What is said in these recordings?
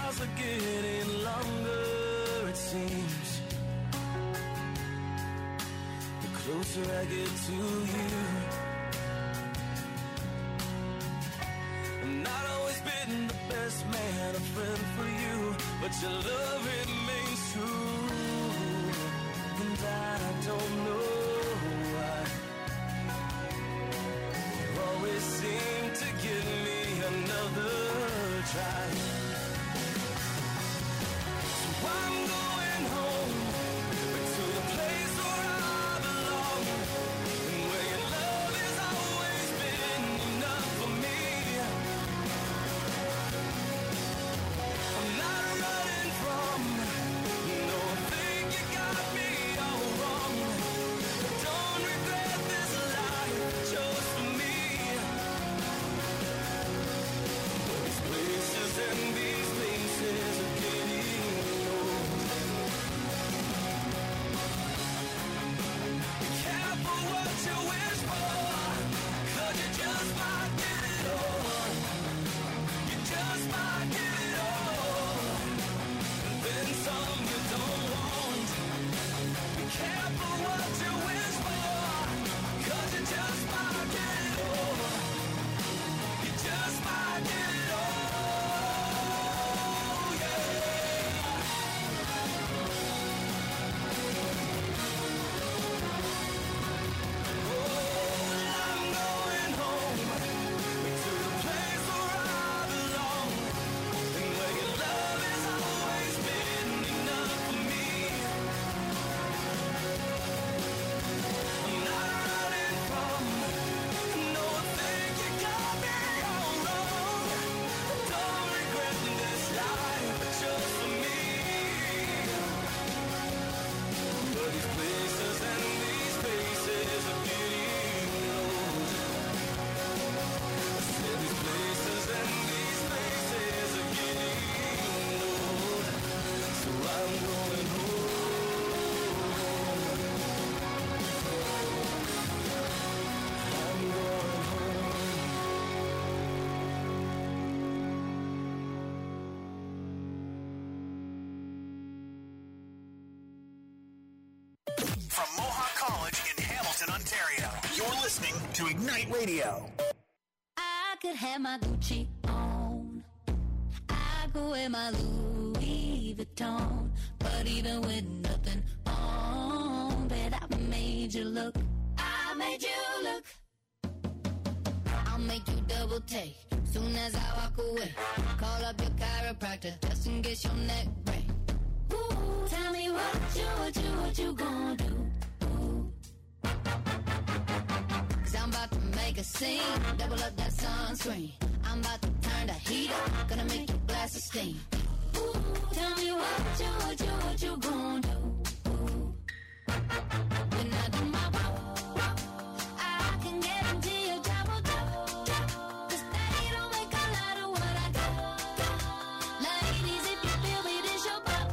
miles are getting longer, it seems. The closer I get to you. I've not always been the best man, a friend for you, but your love remains true. And I don't know why you always seem to give me another try. So I'm going home, back to the place where I belong, and where your love has always been enough for me. I'm not running from, no, I think you got me all wrong. Don't regret this life just for me. These places and these places are getting old. Be careful what you wish for, 'cause you just might get it all. You just might get it all, and then some you don't want. Be careful what you wish for, 'cause you just might get it all. You just might get it all, yeah. Oh, I'm going home, back to the place where I belong, and where your love has always been enough for me. I'm not running from, no, I think you got me all wrong. Don't regret this life just for me. But these places and these faces are getting old. I said these places and these faces are getting old. So I'm going home. I'm going home. From Mohawk College in Hamilton, Ontario, you're listening to Ignite Radio. I could have my Gucci on, I could wear my Louis Vuitton, but even with nothing on, bet I made you look. I made you look. I'll make you double take soon as I walk away. Call up your chiropractor just in case your neck break. Ooh, tell me what you gonna do? Cause I'm about to make a scene, double up that sunscreen. I'm about to turn the heat up, gonna make your glasses steam. Ooh, tell me what you gonna do? When I do my walk, I can guarantee you double. Cause they don't make a lot of what I got. Ladies, if you feel me, this your pop.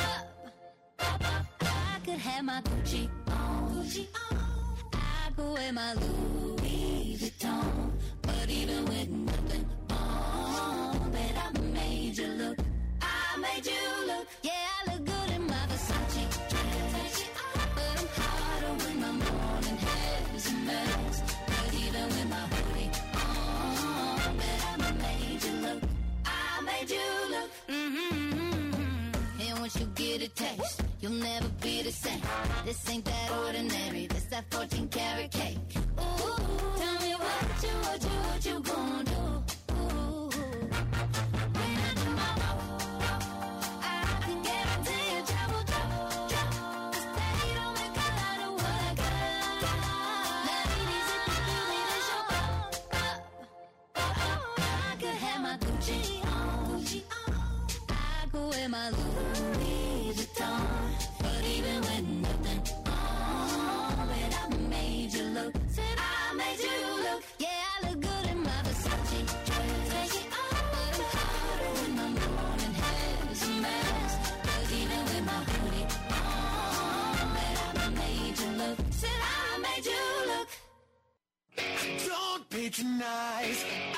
I could have my Gucci on, I could wear my Louis Vuitton, but even with nothing on, bet I made you look. I made you look. Yeah, I look good in my Versace dress, but I'm hotter when my morning hair's a mess. But even with my hoodie on, bet I made you look. I made you look. And once you get a taste, you'll never be the same. This ain't that ordinary, this that 14 karat cake. Ooh, tell me what you gonna do? Ooh, when I do my walk, I can guarantee you trouble. Cause they don't make a lot of what I got. Ladies, if you feel me, this your pop. I could have my Gucci on, I could wear my Louis Vuitton, but even with nothing on, bet I made you look. Said I made you look. Yeah, I look good in my Versace dress, but I'm hotter when my morning hair's a mess. But even with my hoodie on, bet I made you look. Said I made you look. Don't patronize, I've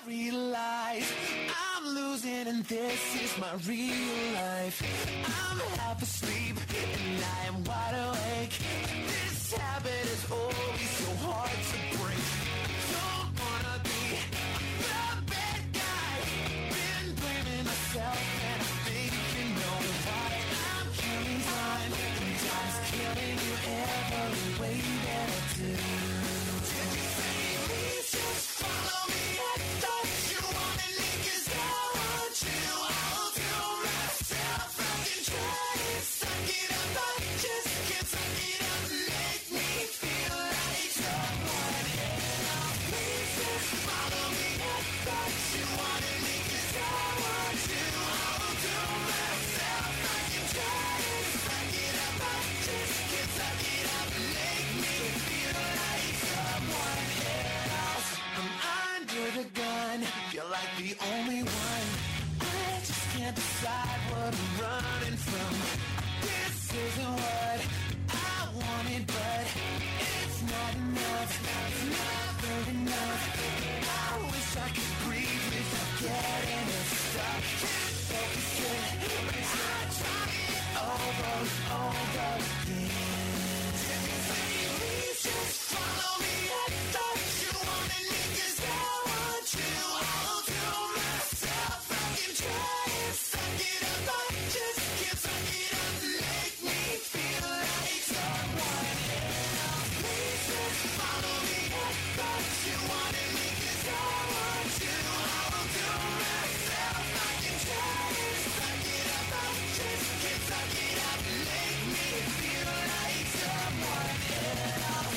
realize I'm losing and this is my real life. I'm half asleep and I am wide awake. This habit is always so hard to break. Don't wanna be the bad guy. Been blaming myself and I'm thinking, no, why I'm killing time. And time's killing you every way that I do. Did you say please just follow me? I thought you wanted me 'cause I want you. I'll do myself. I can try to suck it up. I just can't suck it up. Make me feel like someone else. Please just follow me. I thought you wanted me 'cause I want you. I'll do myself. I can try to suck it up. I just can't suck it up. Make me feel like someone else. I'm under the gun, feel like the only one. I just can't decide what I'm running from. This isn't what I wanted, but it's not enough. It's never enough. I wish I could breathe without getting stuck. Can't focus it, I try it over and over again. Did you say please just follow me? I thought you wanted me 'cause I want you. I'll do myself. I can try and suck it up. I just can't suck it up. Make me feel like someone else. Please just follow me. I thought you wanted me 'cause I want you. I'll do myself. I can try and suck it up. I just can't suck it up. Make me feel like someone else.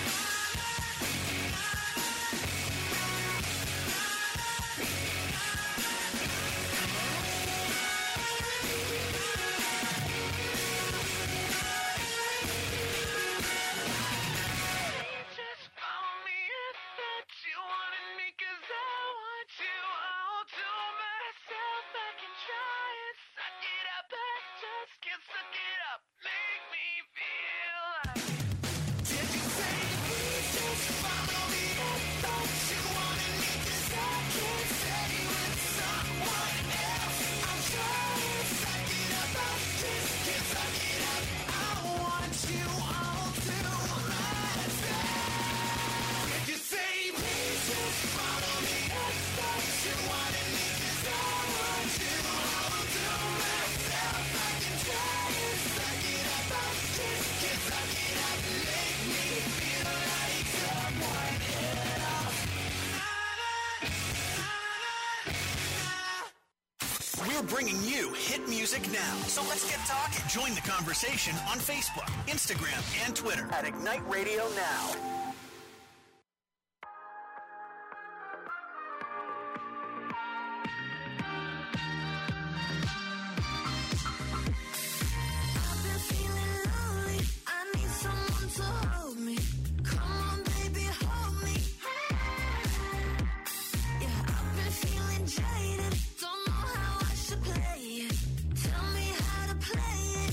Just follow me. I thought you wanted me 'cause I want you. I'll do myself. I can try and suck it up. I just can't suck it up. Make me feel like. Did you say please just follow me? I thought you wanted me 'cause I can't stay with someone else. I'm trying to suck it up. I just can't suck it up. I want you. I'll do myself. Did you say please just follow me? I thought you wanted me 'cause I want you. I'll do myself. I can try and suck it up. I just can't suck it up. Make me feel like someone else. We're bringing you hit music now. So let's get talking. Join the conversation on Facebook, Instagram, and Twitter at Ignite Radio Now. I've been feeling lonely. I need someone to hold me. Come on, baby, hold me. Yeah, I've been feeling jaded. Don't know how I should play it. Tell me how to play it.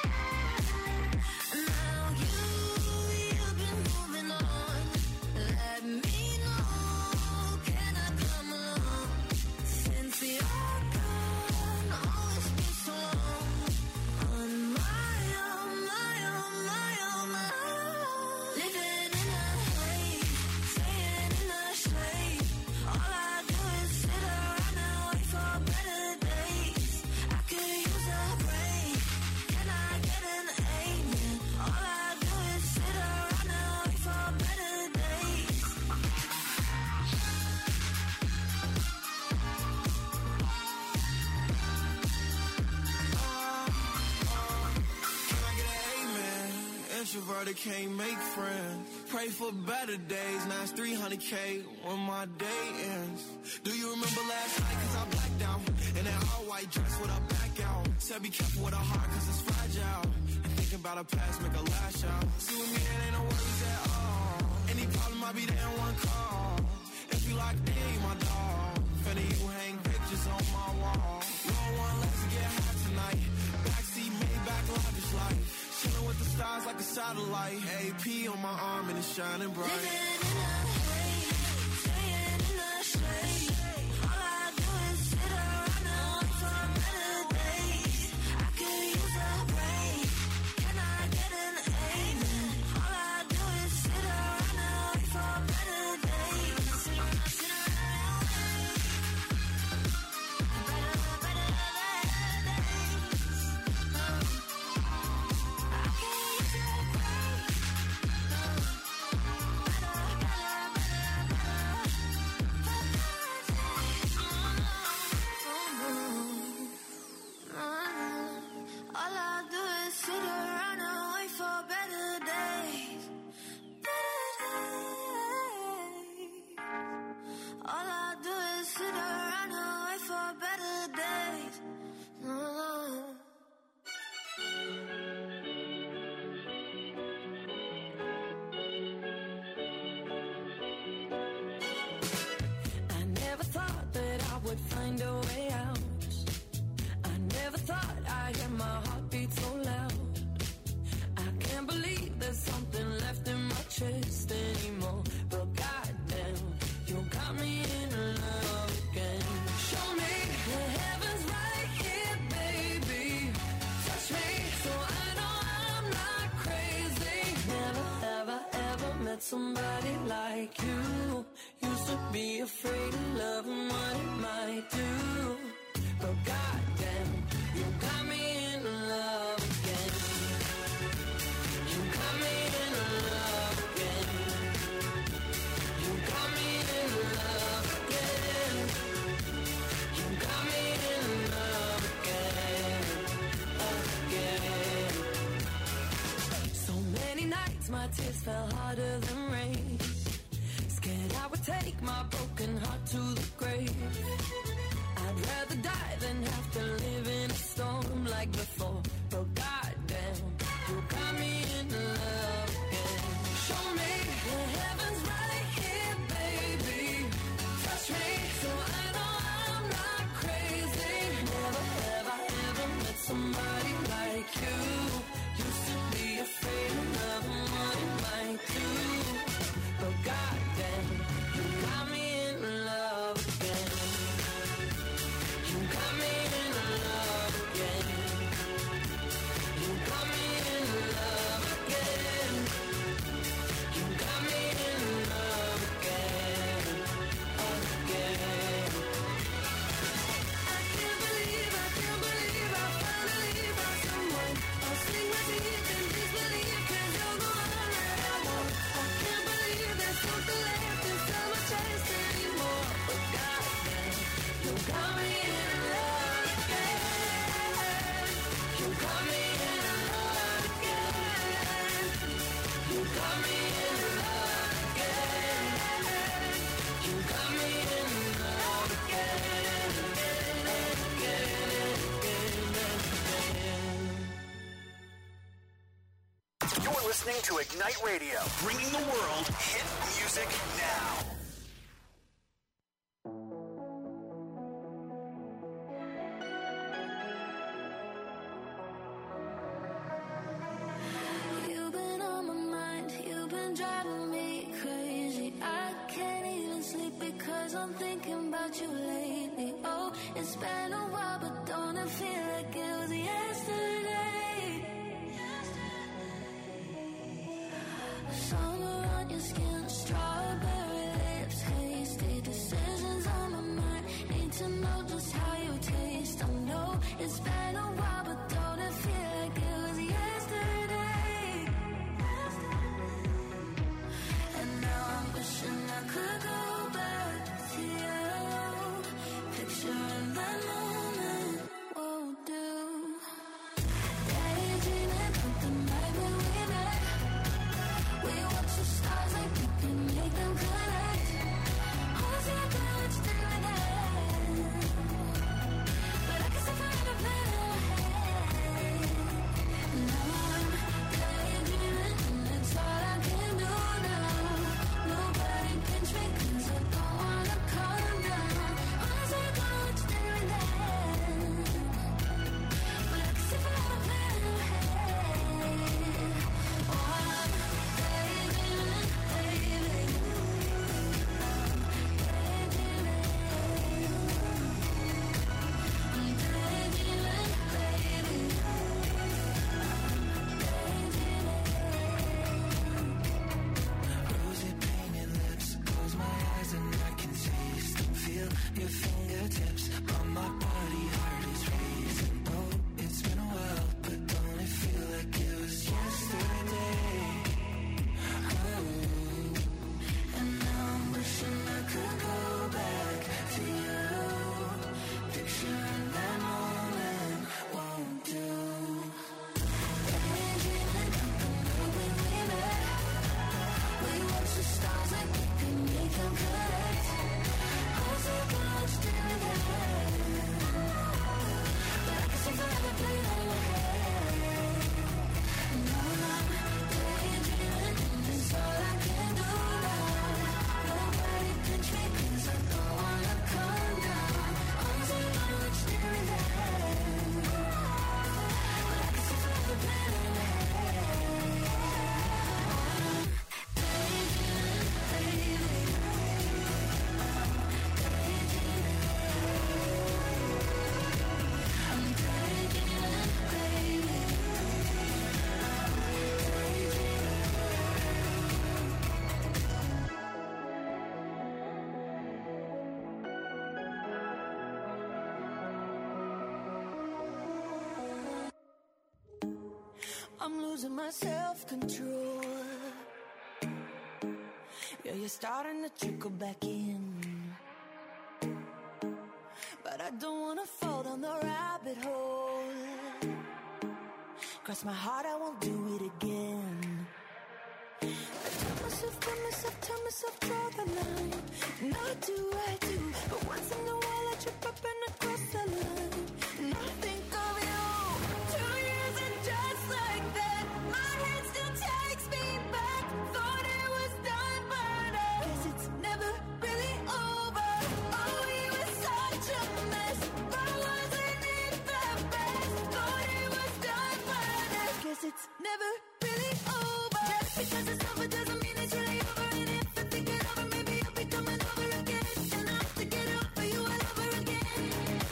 Now you've been moving on. Let me know. Can I come along? Since you're gone, oh, it's been so long. On my own, my own, my own, my own. Living in a haze, staying in the shade. All I do is sit around and wait for better days. I could use a break. Can I get an amen? All I do is sit around and wait for better days. Can I get an amen? Introverted can't make friends. Pray for better days. Now it's 300K when my day ends. Do you remember last night? 'Cause I blacked out in that all white dress with a back out. Said be careful with a heart 'cause it's fragile. And thinking about a past make a lash out. See with me, it ain't no worries at all. Any problem, I'll be there in one call. If you like me, you my dog. Finna you hang pictures on my wall. Roll one, let's get high tonight. Backseat, Maybach, lavish life. Chilling with the stars like a satellite. AP on my arm and it's shining bright. Living in a haze, staying in the shade. would find a way out. I never thought I'd hear my heartbeat so loud. I can't believe there's something left in my chest anymore. But goddamn, you got me in love again. Show me the heavens right here, baby. Touch me so I know I'm not crazy. Never, ever, ever met somebody like you. Used to be afraid of love and what it might do. But goddamn, you got me in love again. You got me in love again. You got me in love again. You got me in love again. Again. So many nights my tears fell harder than rain. Scared I would take my broken heart to the grave. I'd rather die than have to live in a storm like before. But goddamn, you got me in love again. Show me the heavens right here, baby. Touch me so I know I'm not crazy. Never, ever, ever met somebody like you. Used to be afraid of love and what it might do. But goddamn, you got me in love again. You got me in love again. You got me in love again. You got me in love again. Again. I can't believe I finally found someone. I'll sing my teeth and disbelieve 'cause you're the one that I want. I can't believe there's something left inside my chest anymore. But goddamn, you got me in love again. You got me in love again. You got me in love again. You got me in love again. You're listening to Ignite Radio, bringing the world hit music now. You've been on my mind, you've been driving me crazy. I can't even sleep because I'm thinking about you lately. Oh, it's been a while, but don't it feel like it was yesterday? Summer on your skin, strawberry lips, hasty decisions on my mind. Need to know just how you taste. I know it's been a while, but don't it feel like it was yesterday? And now I'm wishing I could go back to you. Picturing that moment won't do. Daydreaming of the night when we met. We watch the stars like we can make them connect. losing my self-control. Yeah, you're starting to trickle back in, but I don't wanna fall down the rabbit hole. Cross my heart, I won't do it again. I tell myself, draw the line. And I do, but once in a while I trip up and I cross the line. And I think of you. 2 years and just like that, my head still takes me back. Thought it was done, but I guess it's never really over. Oh, we were such a mess, but wasn't it the best? Thought it was done, but I guess it's never really over. Just because it's over doesn't mean it's really over. And if I think it over, maybe I'll be coming over again. And I'll have to get over you all over again.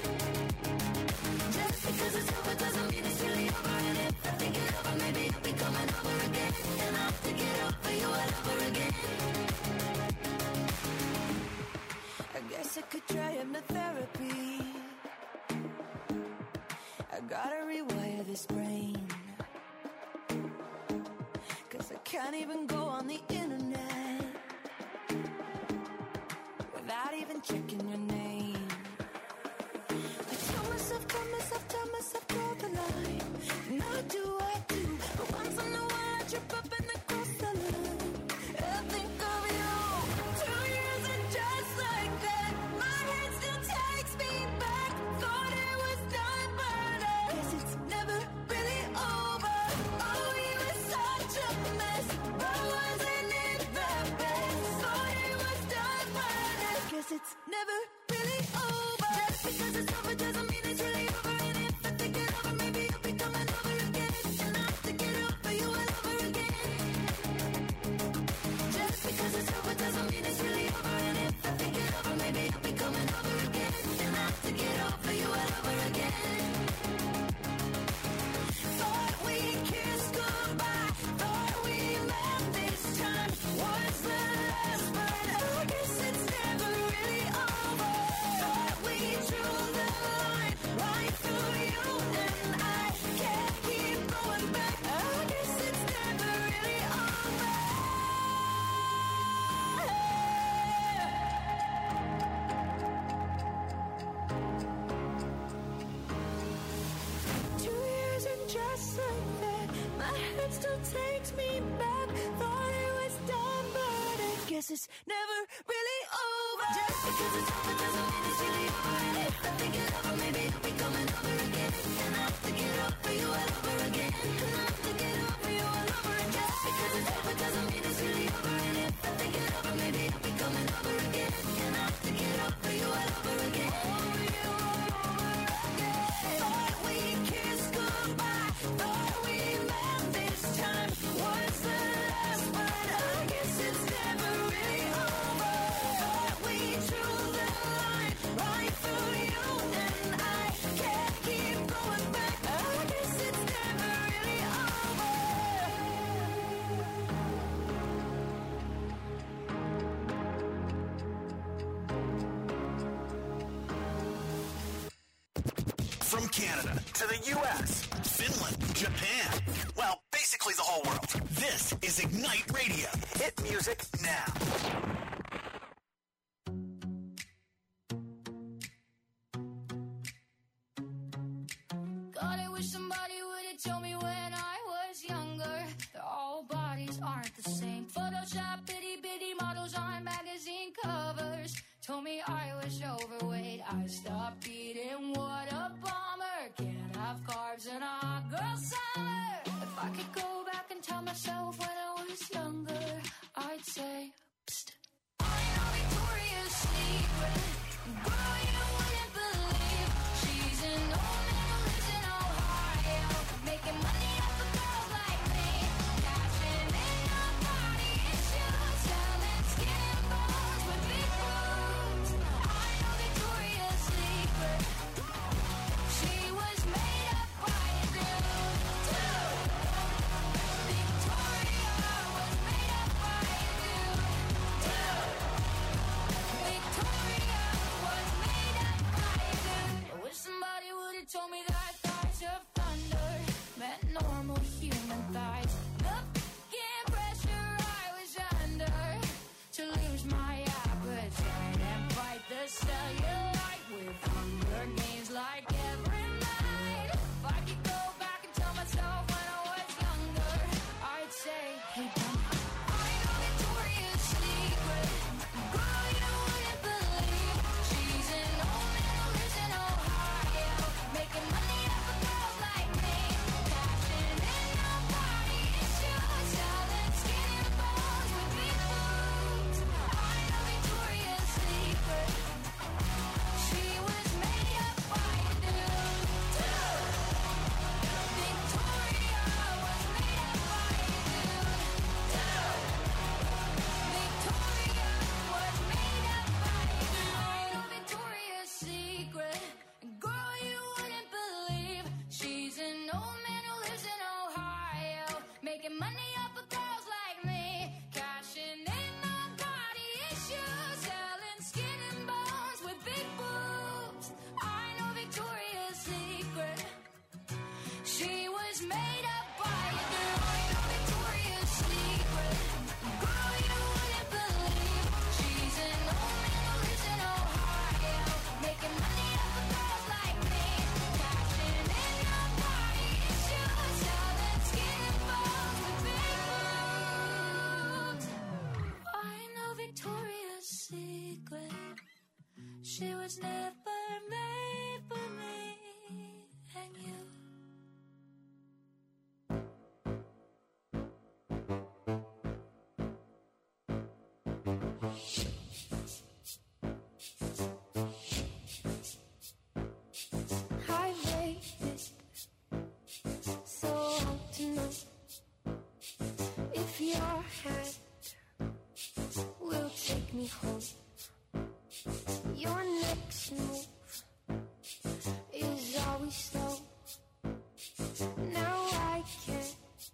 Just because it's over doesn't mean it's really over. And if I think it over, maybe I'll be coming over again. And I'll have to get over you all over again. I guess I could try hypnotherapy. I gotta rewire this brain, 'cause I can't even go on the internet without even checking your name. I tell myself, draw the line. And I do, but once in a while I trip up and I cross the line. I think of you. 2 years and just like that, my head still takes me back. Thought it was done, but I guess it's never really over. Oh, we were such a mess, but wasn't it the best? Thought it was done, but I guess it's never really over. Just because it's over doesn't mean it's really over. And if I think it over, maybe I'll be coming over again. And I'll have to get over you all over again. Just because it's over doesn't mean it's really over. And if I think it over, maybe I'll be coming over again. And I'll have to get over you all over again. Thought we kissed goodbye, thought we met this time. Was the last, but I guess it's never really over. Thought we drew the line right through you, and I can't keep going back. I guess it's never really over. 2 years and just like that, my head still takes me back. Thought it was done, but I guess it's never really over. Just because it's over doesn't mean it's really over. And if I think it over, maybe I'll be coming over again. And I'll have to get over you all over again. And I'll have to get over you all over again. Just because it's over doesn't mean it's really over. And if I think it over, maybe I'll be coming over again. And I'll have to get over you all over again. Over you all over again. Thought we kissed goodbye, thought we met this time. Was the last, but I guess it's never really over. Thought we drew the line right through you, and I can't keep going back. I guess it's never really over. From Canada to the U.S., Finland, Japan, well, basically the whole world. This is Ignite Radio. Hit music now. God, I wish somebody would have told me when I was younger that all bodies aren't the same. Photoshop itty-bitty models on magazine covers told me I was overweight. I stopped eating, what a bummer. Can't have carbs in a hot girl summer. If I could go back and tell myself when I was younger, I'd say, psst, I know Victoria's Secret. Girl, you wouldn't believe she's an old man who lives in Ohio, making money off of girls like me, cashing in on body issues, selling skin for secret. She was never made for me and you. I waited so long to know if your hand will take me home. Your next move is always slow. Now I can't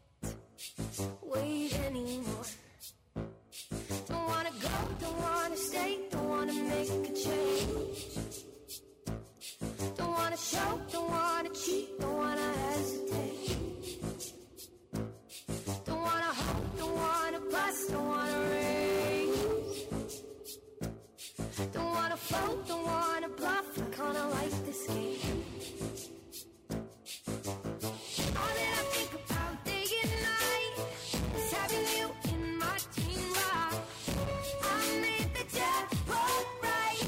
wait anymore. Don't wanna go, don't wanna stay, don't wanna make a change. Don't wanna show, don't wanna cheat, don't wanna hesitate. Don't wanna hope, don't wanna bust, don't wanna raise. Don't wanna float, don't wanna bluff, I kinda like this game. All that I think about day and night is having you in my dream ride. I made the jackpot right.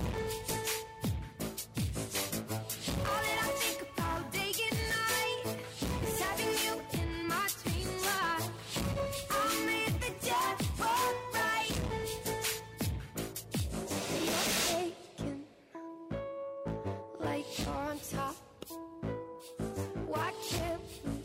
All that I think about day and night is having you in my dream ride. I made the jackpot right. You're taken like you're on top. Why can't we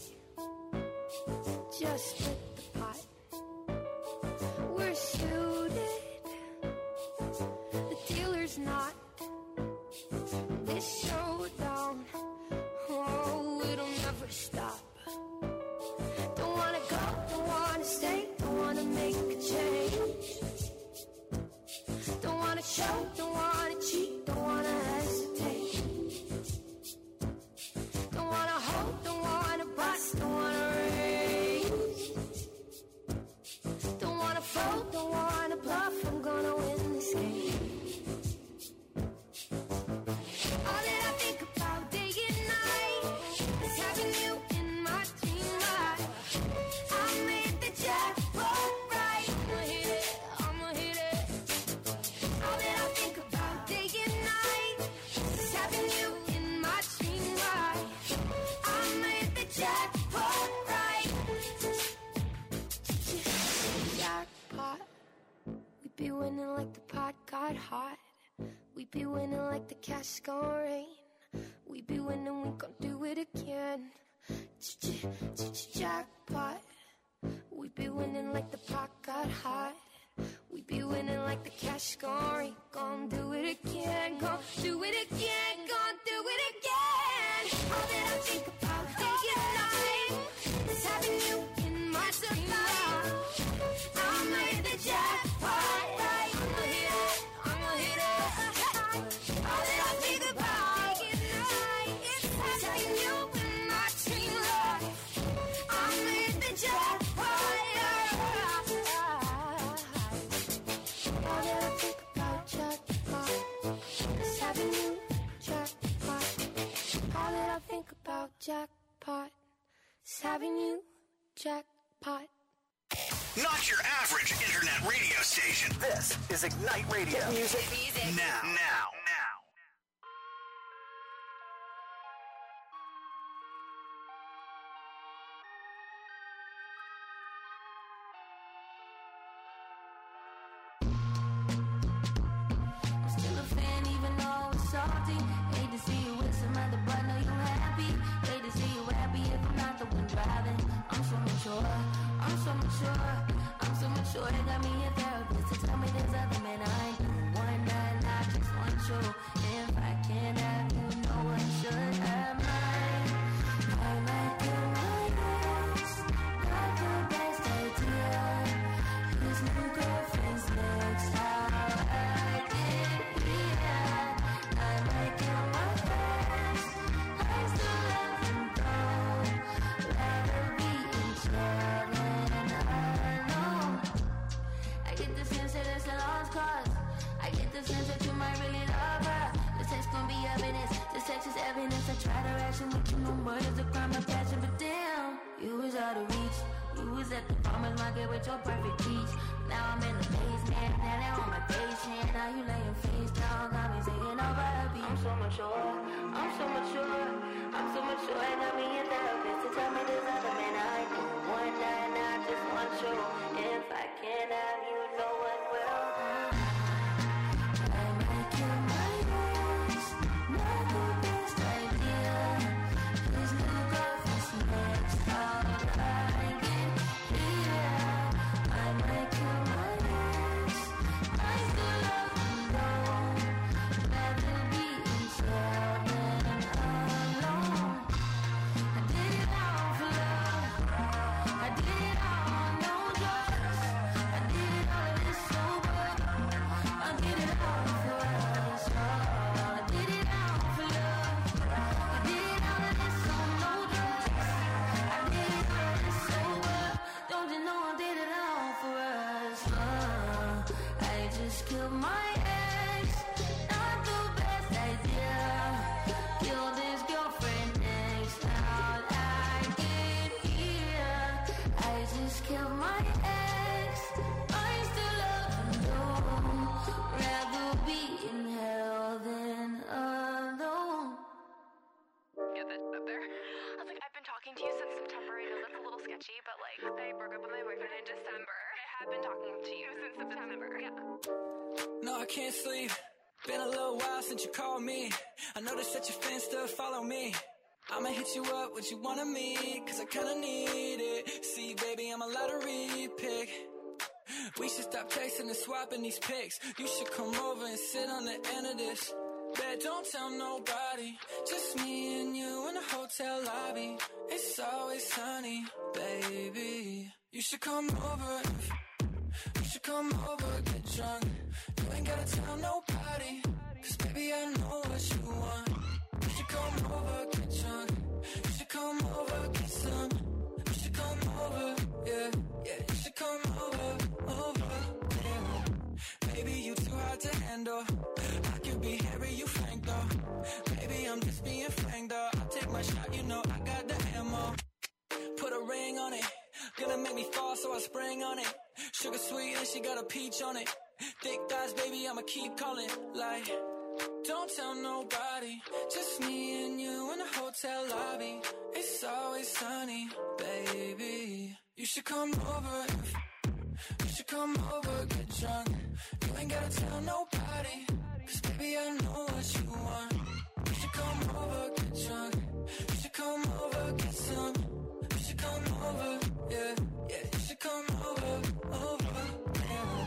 just split the pot? We're suited, the dealer's not. This showdown, oh, it'll never stop. Don't wanna go, don't wanna stay, don't wanna make a change. Don't wanna show, don't wanna cheat, don't wanna hesitate. Don't wanna hold, don't wanna bust, don't wanna raise. Don't wanna fold, don't wanna bluff, I'm gonna win this game. All that I think about day and night is having you in my dream ride. I made the jackpot right. I'ma hit it, I'ma hit it. All that I think about day and night is having you in my dream ride. I made the jackpot right. Jackpot. We be winning like the pot got hot. We be winning like the cash gon' rain. We be winning, we gon' do it again. Jackpot. We be winning like the pot got hot. We be winning like the cash gon' rain. Gon' do it again, gon' do it again, gon' do it again. All that I think about day and night is having you in my dream ride. I made the jackpot right. I'ma hit it, I'ma hit it. All that I think about day and night is having you in my dream ride. I made the jackpot right. All that I think about jackpot is having you jackpot. All that I think about jackpot is having you jackpot. Not your average internet radio station. This is Ignite Radio. Music now. I'm still a fan even though it's salty. Hate to see you with some other, but know you happy. Hate to see you happy if I'm not the one driving. I'm so mature, I'm so mature, I'm so mature. They got me a therapist to tell me there's other men I ain't doing one night, and I just want you. If I can't have you, no one should have mine. I like your eyes, not the best idea. His new girlfriend's next, how I get here. I like your eyes, I still love them though. Rather be each other and alone. I get the sense that it's a lost cause. I get the sense that you might really love her. The sex gon' be evidence, the sex is evidence. I try to ration with you, no murder's a crime of passion. But damn, you was out of reach. You was at the farmer's market with your perfect peach. Now I'm in the basement, now they on my patient. Now you laying face down, got me taking over a beat. I'm so mature, I'm so mature, I'm so mature. And got me a therapist to tell me there's other men I know. One night, I just want you. If I can't have you, no one will. I make you my best, not the best idea. Please look off this next all I get here. I make you my best, I still love you though. Rather be in jail than alone. I did it all for love, I did it all on no drugs. I did it all of this sober, I did it all for us all. I did it all for love, I did it all of this on no drugs. I did it all of this sober, don't you know I did it all for us. I just killed my ex, not the best idea. Killed his girlfriend next out I get here. I just killed my ex, I still love him though. Rather be in hell than alone. Get that up there. I was like, I've been talking to you since September. I know that's a little sketchy, but like, I broke up with my boyfriend in December. I have been talking to you since September. Yeah. No, I can't sleep. Been a little while since you called me. I noticed that your fans still follow me. I'ma hit you up, what you want of me, cause I kinda need it. See, baby, I'm a lottery pick. We should stop texting and swapping these pics. You should come over and sit on the end of this bed. Don't tell nobody, just me and you in the hotel lobby. It's always sunny, baby. You should come over, you should come over, get drunk. You ain't gotta tell nobody, cause baby I know what you want. You should come over, get drunk. You should come over, get some. You should come over, yeah, yeah. You should come over, yeah. Baby, you too hard to handle. I could be Harry, you Frank though. Baby, I'm just being frank though. I'll take my shot, you know I got the ammo. Put a ring on it, gonna make me fall, so I spring on it. Sugar sweet and she got a peach on it. Thick thighs, baby, I'ma keep calling. Like, don't tell nobody, just me and you in the hotel lobby. It's always sunny, baby. You should come over, you should come over, get drunk. You ain't gotta tell nobody, cause baby I know what you want. You should come over, get drunk. You should come over, get some. You should come over, yeah, yeah. You should come over, yeah.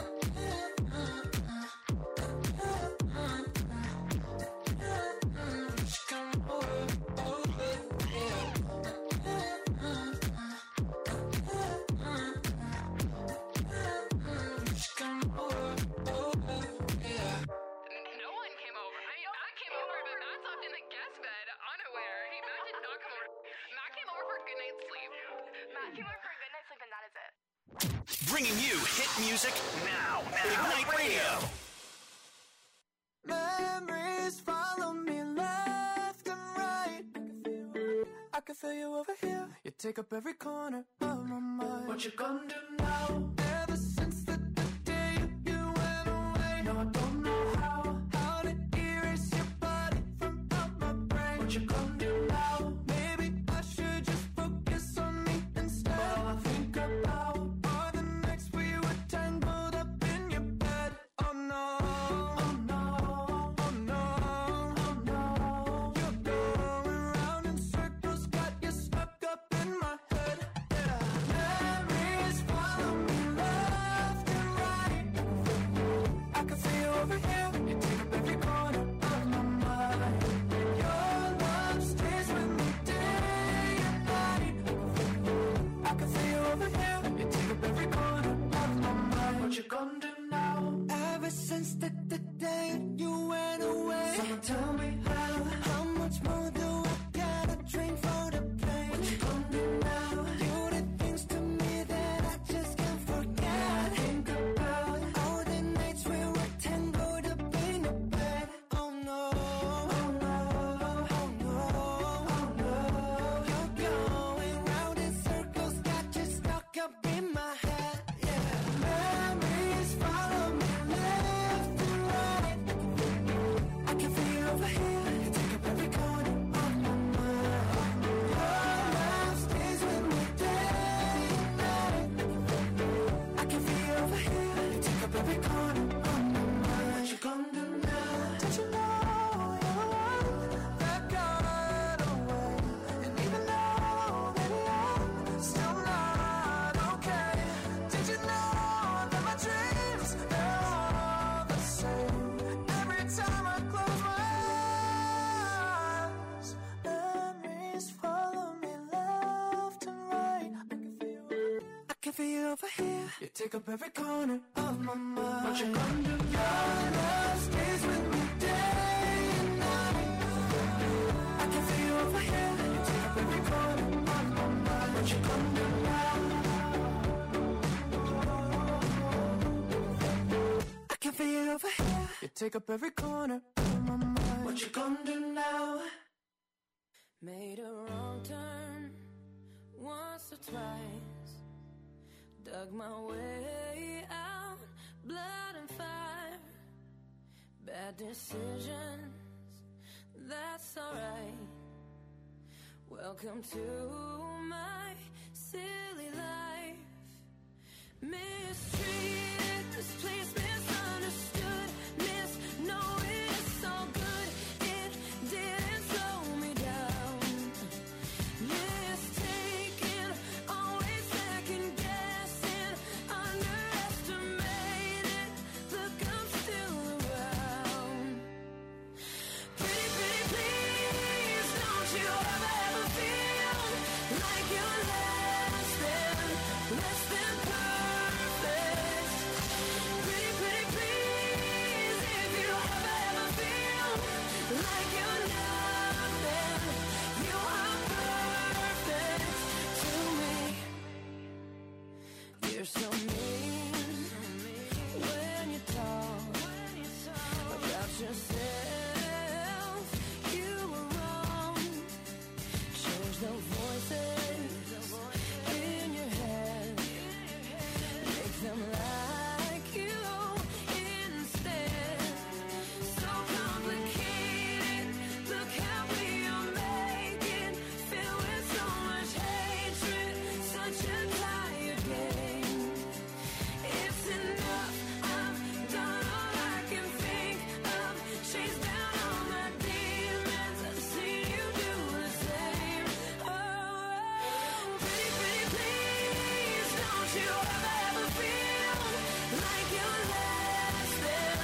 You should come over, yeah. You should come over, yeah. No one came over. I mean, Matt came over, but Matt slept in the guest bed, unaware. Matt did not come over. Matt came over for a good night's sleep. Matt came over for a good night's sleep, and that is it. Bringing you hit music now. Ignite Radio. Memories follow me left and right. I can feel you over here. You take up every corner of my mind. What you gonna do now? Ever since the day you went away, no, I don't know how to erase your body from out my brain. What you gonna do now? Maybe I should just focus on me instead. All I think about are the nights we were tangled up in your bed. Oh no, oh no, oh no, oh no. You're going round in circles, got you stuck up in my head. Yeah. Memories follow me over here. You take up every corner of my mind. Your love stays with me day and night. I can feel you over here. You take up every corner of my mind. What you gonna do now? Did you know you're the one that got away? And even though that you're still not okay, did you know that my dreams, they're all the same? Every time I close my eyes, memories follow me left and right. I can feel you over here. You take up every corner of my mind. What you gonna do? Your love stays with me day and night. I can feel you over here. You take up every corner of my mind. What you gonna do now? I can feel you over here. You take up every corner of my mind. What you gonna do now? Made a wrong turn once or twice. Dug my way out, blood and fire. Bad decisions, that's alright. Welcome to my silly life. Mistreated, misplaced, misunderstood, knowing it's all good. It didn't slow me down. Mistaken, always second guessing, underestimated. Look, I'm still around. Pretty, pretty, please, don't you ever feel like you're less than perfect. Pretty, pretty, please, if you ever feel like you're nothing, you are perfect to me. You're so mean when you talk about yourself. You were wrong. Change the voices in your head. Make them like you instead. So complicated. Look how we are making. Filled with so much hatred. Such a tired game. It's enough. I've done all I can think of. Chase down all my demons. I've seen you do the same. Oh, pretty, pretty, please, don't you ever feel like you're less than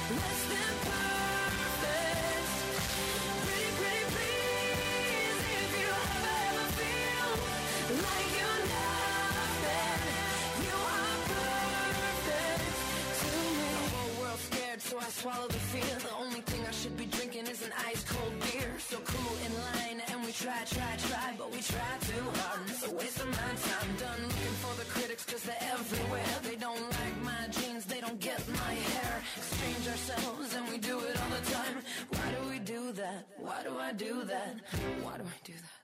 perfect. Pretty, pretty, please, if you ever feel like you're nothing, you are perfect to me. The whole world's scared, so I swallow the fear. The only thing I should be drinking is an ice cold beer. So cool in line, and we try, but we try too hard. And it's a waste of my time. Done looking for the critics, cause they're everywhere. They don't like my jeans, they don't get my hair. Exchange ourselves, and we do it all the time. Why do we do that? Why do I do that? Why do I do that?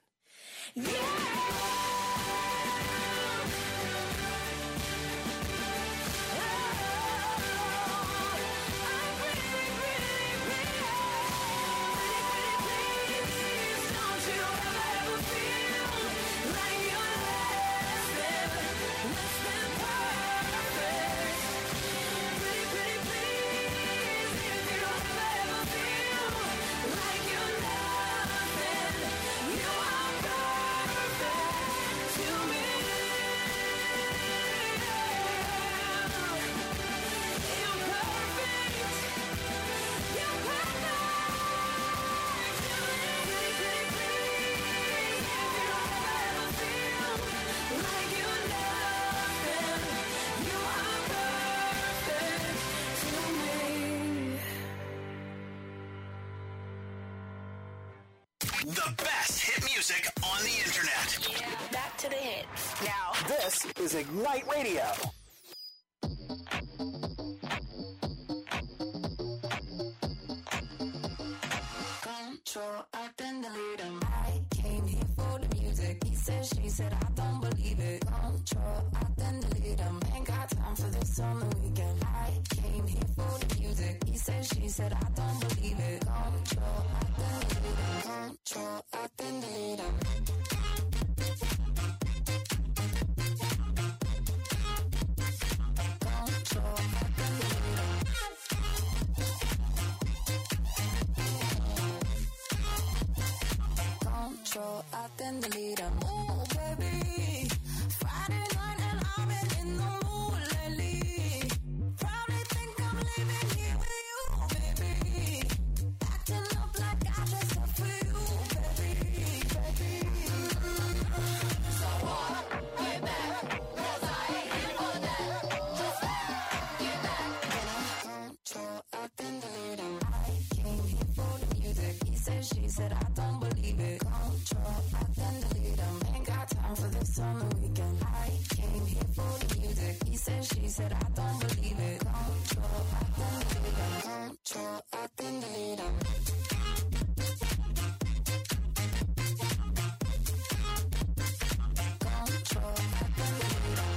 The best hit music on the internet. Back to the hits. Now, This is Ignite Radio. Control, I then delete him. I came here for the music. He said, she said, I don't believe it. Control, I then delete him. Ain't got time for this on the weekend. I came here for the music. He said, she said I don't believe it. Control, I then delete them. Control, I then delete them. Control, I then delete them. Control, I then delete them. Ooh, baby, Friday night and I've been in the mood lately. Probably think I'm leaving here with you, baby. Acting up like I dressed up for you, baby, baby. So what? Get back, 'cause I ain't here for that. Just get back. Control, I then delete them. I came here for the music. He said, she said, I don't believe it. Control, I then delete them. Ain't got time for this on the weekend. I came here for the music. He said, she said, I don't believe it. Control, I then delete them. Control, I then delete them. Control, I then delete them.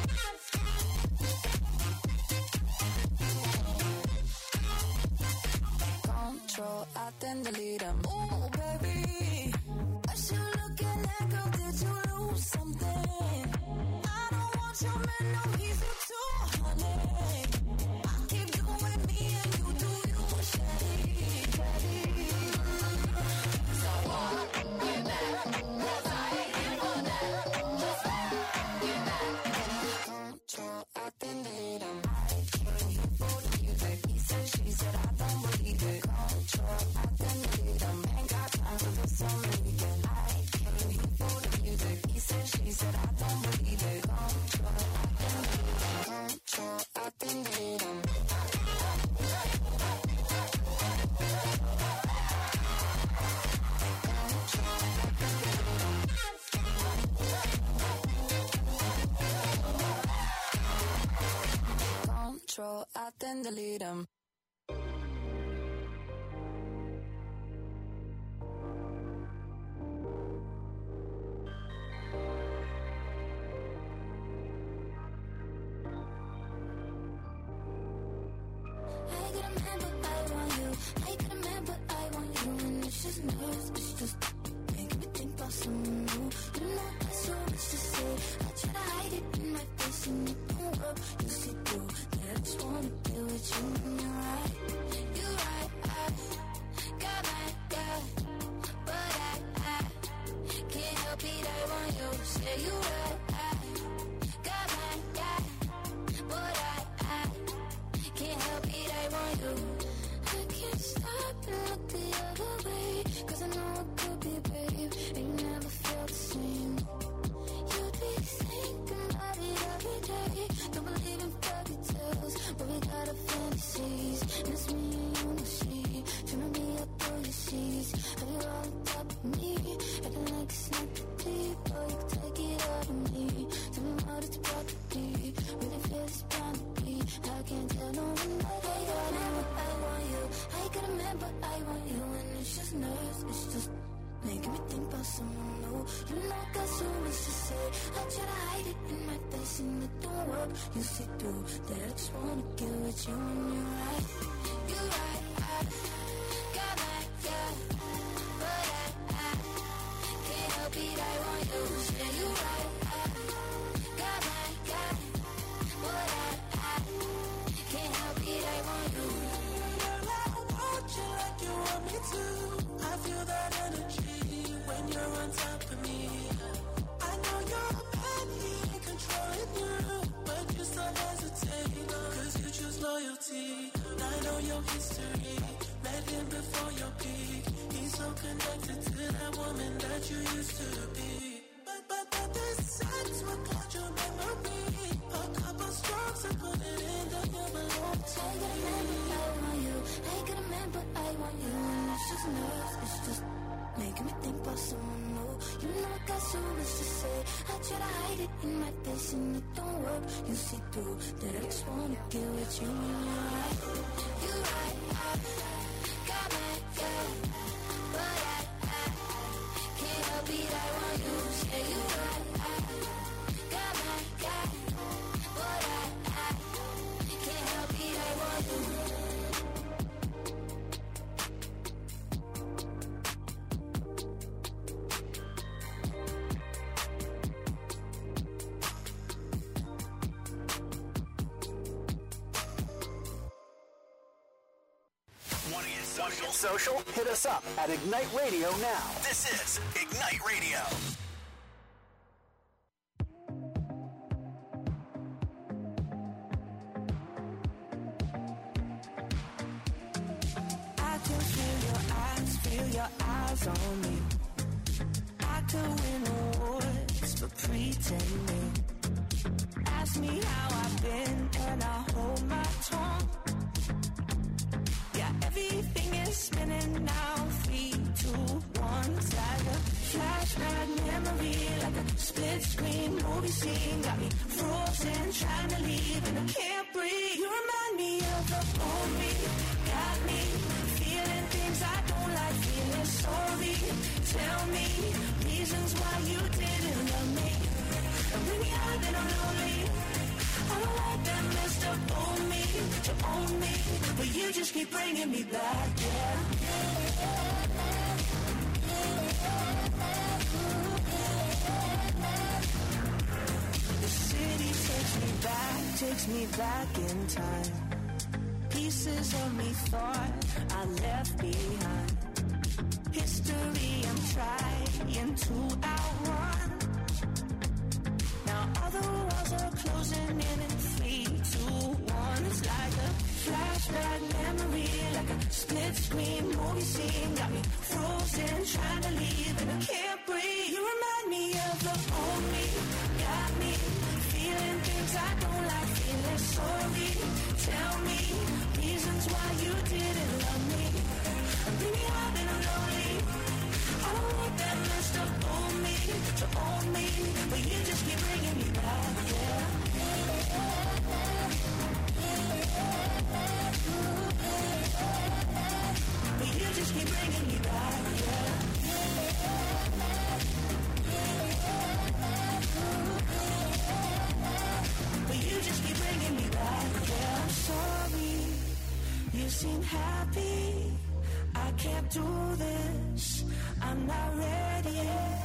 Control, I then delete them. Ooh, baby, what you looking at, girl? Did you lose something? I don't want your man, no, he's too honey. I keep doing me and you do you, shady, shady. So what? Get back, 'cause I ain't here for that. Just get back. Control, I then delete them. I came here for the music. He said, she said, I don't believe it. Control, I then delete them. Ain't got time for this on the weekend. I came here for the music. He said, she said, I don't believe it. Control, I then delete them. Control, I then delete them. Control, I then delete them. I get a man, but I want you. I get a man, but I want you. And it's just nerves, it's just making me think about someone new. You know there's so much to say. I try to hide it in my face and it don't work. You see through that I just wanna be with you. And you're right, I got my guy, but I can't help it. I want you. Say you right, I got my guy, but I can't help it. I want you. I can't stop and look the other way, 'cause I know it could be brave. And you never felt the same. You'd be thinking about it every day. Don't believe in fairy tales, but we got our fantasies. And it's me and you must see. Turning me up through your seas. Have you all on top of me? Acting like it's not too deep. Oh, you can take it out of me. Tell me what it's about to be. Really feel it's bound to be. I can't tell no one that I got a man, but I want you. I got a man, but I want you. And it's just nerves, it's just making me think about someone new. You know I got so much to say. I try to hide it in my face and it don't work. You see through that I just wanna get with you. And you're right, I got my guy, but I can't help it. I want you. Say you right, I got my guy, but I can't help it. I want you. I want you like you want me to. I feel that energy when you're on top of me. I know you're a man, he ain't controlling you, but you still hesitate, 'cause you choose loyalty. I know your history, met him before your peak. He's so connected to that woman that you used to be. But this sex will cloud your memory. A couple strokes and put it in the envelope. I got a man, but I want you. I got a man, but I want you. And it's just nerves, it's just making me think about someone new. You know I got so much to say. I try to hide it in my face and it don't work. You see through that I just wanna get with you. And you're right, I got my guy, but I can't help it. I want you. Say you right, I got my guy, but I can't help it. I want you. Social? Hit us up at Ignite Radio now. This is Ignite Radio. I can feel your eyes on me. I could win awards for pretending. Ask me how I've been and I hold my tongue. Yeah, everything is spinning now. 3, 2, 1. It's like a flashback memory, like a split screen movie scene. Got me frozen, trying to leave and I can't breathe. You remind me of the old me. Got me feeling things I don't like feeling. Sorry, tell me reasons why you didn't love me. And when you're out then I'm lonely. I don't like that messed up on me, to own me, but you just keep bringing me back, yeah. The city takes me back in time. Pieces of me thought I left behind. History I'm trying to outrun. Now all the walls are closing in 3, 2, 1. It's like a flashback memory, like a split screen movie scene. Got me frozen, trying to leave and I can't breathe. You remind me of the old me. Got me feeling things I don't like feeling. Sorry, tell me reasons why you didn't love me. And bring me out and I'm lonely. I don't want that messed up on me, to own me, but you just keep bringing me back, yeah. But you just keep bringing me back, yeah. But you just keep bringing me back, yeah. I'm sorry, you seem happy. I can't do this, I'm not ready.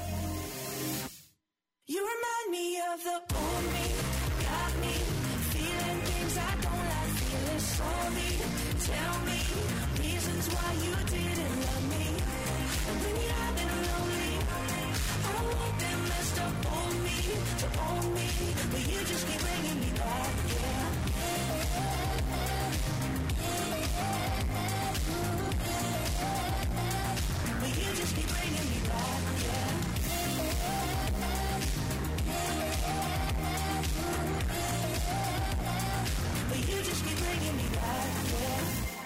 You remind me of the old me. Got me feeling things I don't like feeling. Sorry, tell me reasons why you didn't love me. And when you're out then I'm lonely. I don't want that messed up on me, to own me, but you just keep bringing me back, yeah. But you just keep bringing me back, yeah. But you just keep bringing me back, yeah.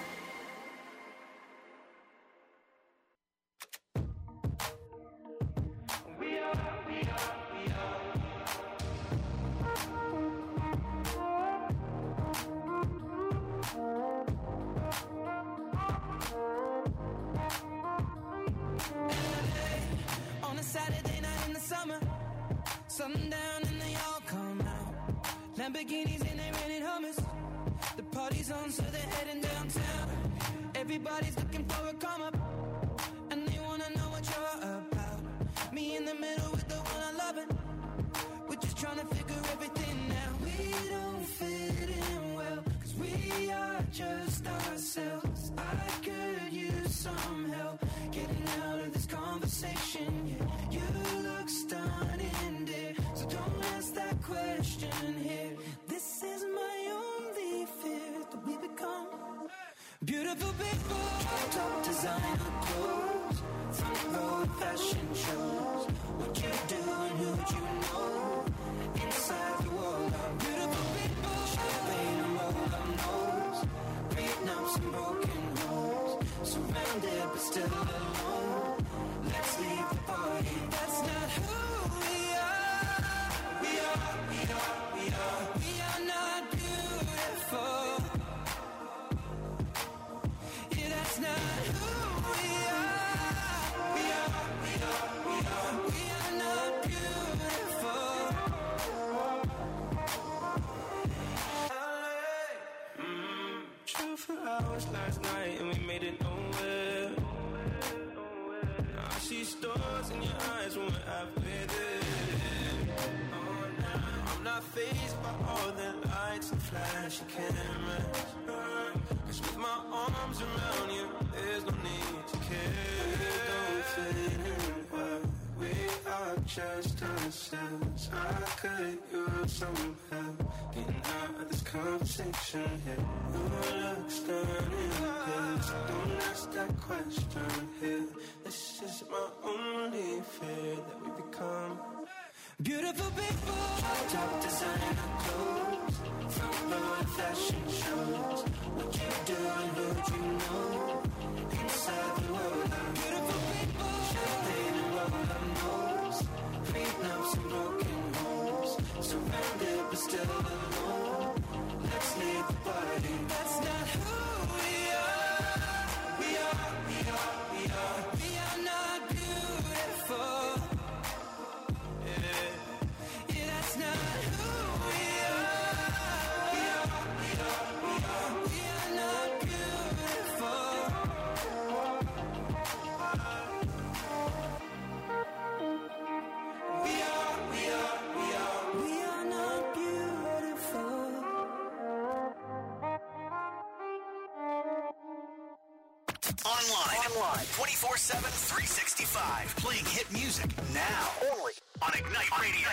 On a Saturday night in the summer, sundown and they all come out. Lamborghinis and they rented Hummers. The party's on, so they're heading downtown. Everybody's looking for a come up, and they wanna know what you're about. Me in the middle with the one I'm loving. We're just trying to figure everything out. We don't fit in well, 'cause we are just ourselves. I could use some help getting out of this conversation. Yeah, you look stunning, dear, so don't ask that question here. This is my only fear, that we become beautiful people. Top designer clothes, front row fashion shows. What you do and who'd you know? Inside the world of beautiful people. Champagne and roll up nose, prenups and broken homes. Surrounded but still alone. Let's leave the party. That's not who we are. We are not beautiful. Yeah, that's not who we are. We are not beautiful. Drove for hours last night and we made it nowhere. Now I see stars in your eyes when we're halfway there. Oh, nah, I'm not fazed by all the lights and flashy cameras. Cause with my arms around you, there's no need to care. We don't fit in well, we are just ourselves. I could use some help getting out of this conversation here. Your looks stunning, yes. Don't ask that question here. This is my only fear, that we become beautiful people. Top designer clothes, front row fashion shows. What you do and who you know inside the world. Beautiful people, champagne and roll our nose, prenups and broken homes, surrounded but still alone. Let's leave the party. That's not who we are. We are not beautiful. Yeah, that's not who we are. We are not beautiful. We are not beautiful. Online 24/7, 365. Playing hit music now. Only on Ignite Radio.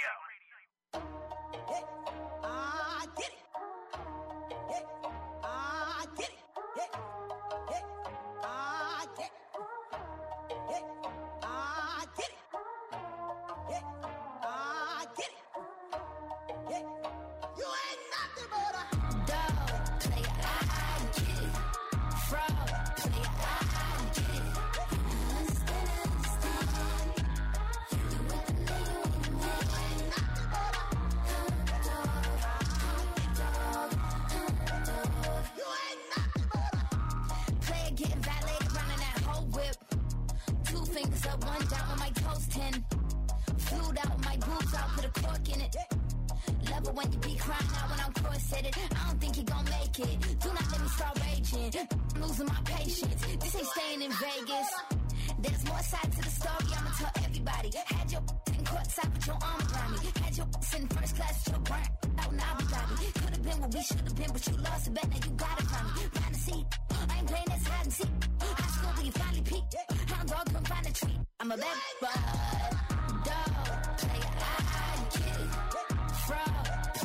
When you be crying out when I'm corseted, I don't think you're gonna make it. Do not let me start raging. I'm losing my patience. This ain't staying in Vegas. There's more side to the story, I'ma tell everybody. Had your in courtside with your arm around me. Had your in first class with your brain out in Abu Dhabi. Could've been what we should've been, but you lost a bet, now you got it from me. Find a seat, I ain't playing this hide and seek. High school when you finally peak. Hound dog couldn't find a treat. I'm a bad dog, player, I get it. Fraud.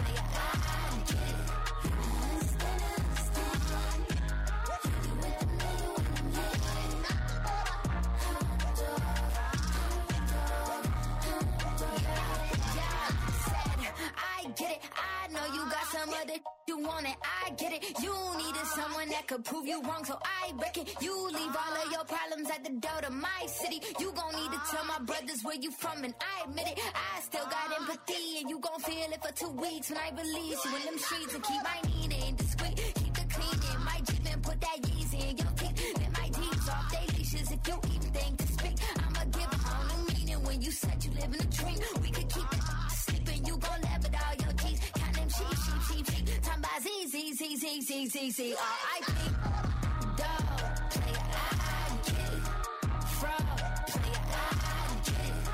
You want it, I get it. You needed someone that could prove you wrong, so I reckon you leave all of your problems at the door to my city. You gon' need to tell my brothers where you from, and I admit it. I still got empathy, and you gon' feel it for 2 weeks when I release you in them streets and keep my needing discreet. Keep the cleaning, my Jeep and put that Yeezy in your teeth. Let my deeds off they leashes if you even think to speak. I'ma give it all the meaning when you said you live in a dream. We could keep it sleeping, you gon' laugh at all your G's. Count them sheep. Time by Z, R.I.P. Dog, player, I get it. Fraud, player, I get it.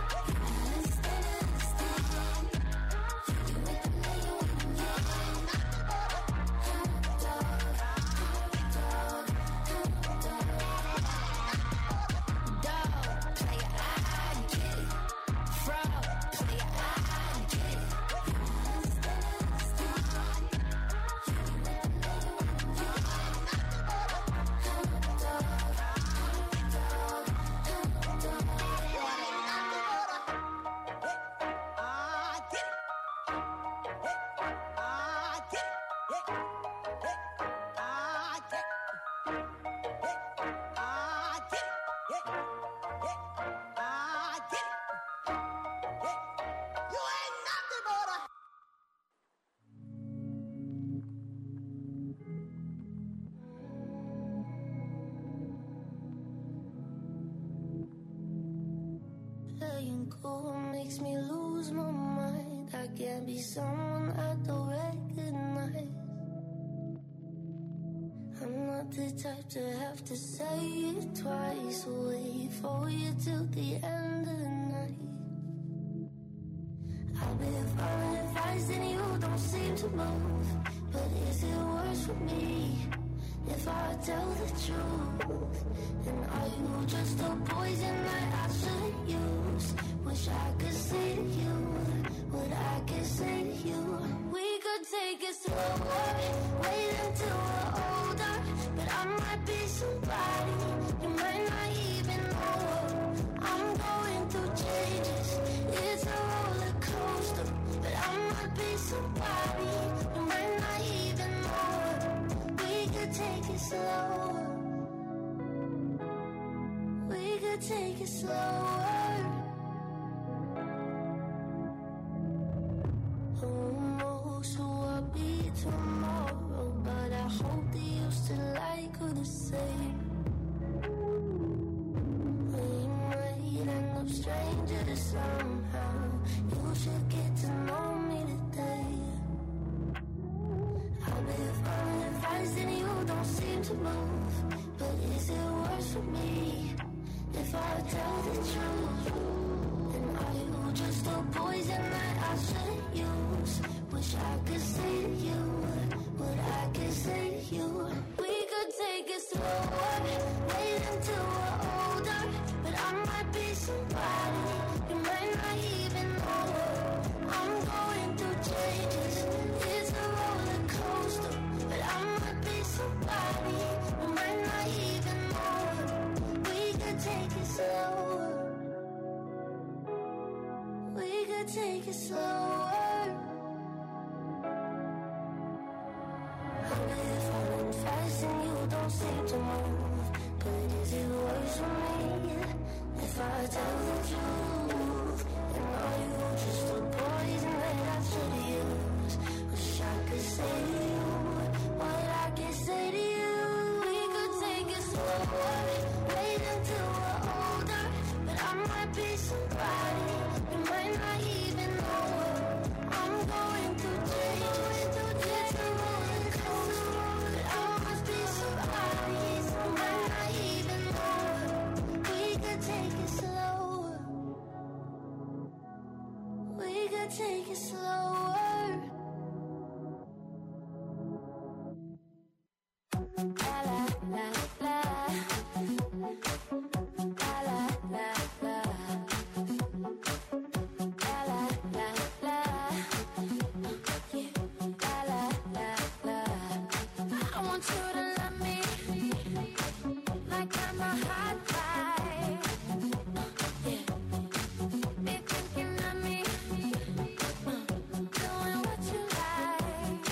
Letting go makes me lose my mind. I can't be someone I don't recognize. I'm not the type to have to say it twice. Wait for you till the end of the night. I've been following advice and you don't seem to move. But is it worse for me if I tell the truth? And are you just a poison that I should use? Wish I could say to you what I can say to you. We could take it slower, wait until we're older. But I might be somebody you might not even know. I'm going through changes, it's a roller coaster. But I might be somebody you might not even know. We could take it slower, we could take it slower. Who knows who I'll be tomorrow, but I hope that you still like her the same. We might end up strangers somehow. You should get to know me today. I've been falling fast and you don't seem to move. But is it worse for me if I tell the truth? And are you just a poison that I shouldn't use? Wish I could say to you what I can say to you. We could take it slower, wait until we're older. But I might be somebody you might not even know. I'm going through changes, it's a roller coaster. But I might be somebody you might not even know. We could take it slower, we could take it slower. I live falling fast and you don't seem to move. But is it worse for me if I tell the truth? And are you just a poison that I should use? Wish I could say to you what I can say to you. We could take it slower, wait until we're older. But I might be somebody you might not even know. I'm going through changes, it's a roller coaster. But I must be somebody you might not even know. We could take it slower, we could take it slower. La la la la, la la la la, la la la la, yeah, la la la la. I want you to love me like I'm a hot guy, yeah. Be thinking of me, doing what you like.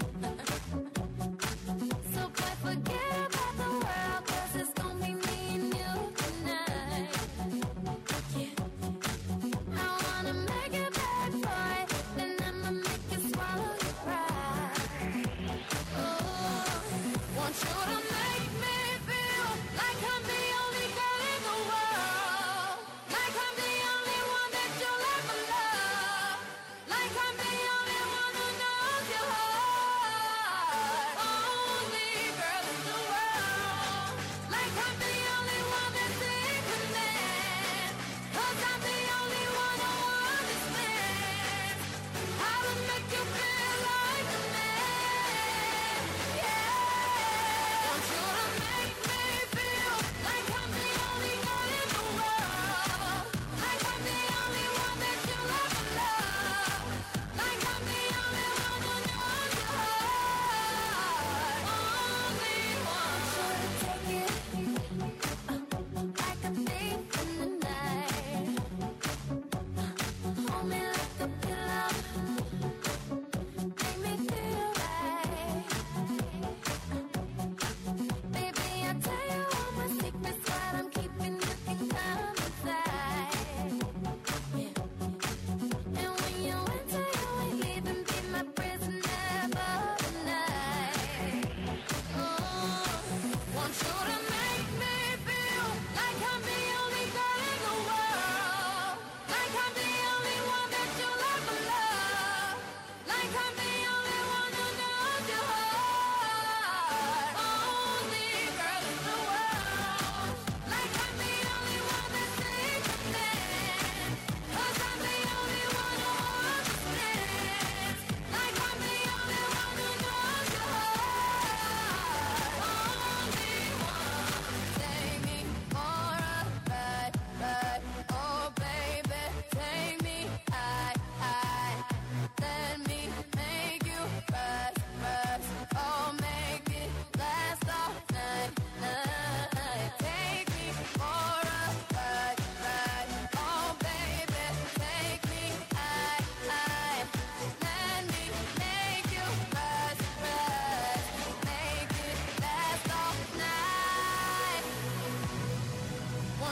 So boy, forget about the world, 'cause it's gonna be me and you tonight, yeah. I wanna make it bad, boy, then I'ma make you swallow your pride. Oh, want you to make me feel like I'm the only girl in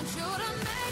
want you to make